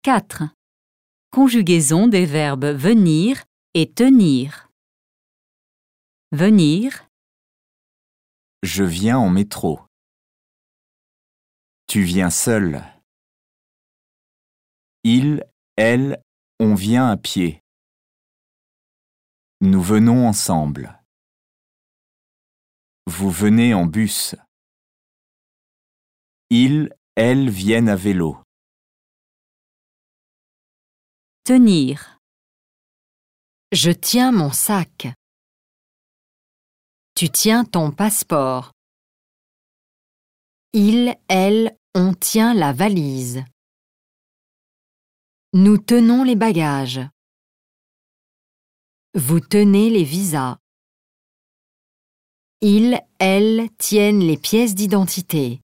4. Conjugaison des verbes venir et tenir. Venir, Je viens en métro. Tu viens seul. Il, elle, on vient à pied. Nous venons ensemble. Vous venez en bus. Ils, elles viennent à vélo. tenir, Je tiens mon sac. Tu tiens ton passeport. Il, elle, on tient la valise. Nous tenons les bagages. Vous tenez les visas. Ils, elles tiennent les pièces d'identité.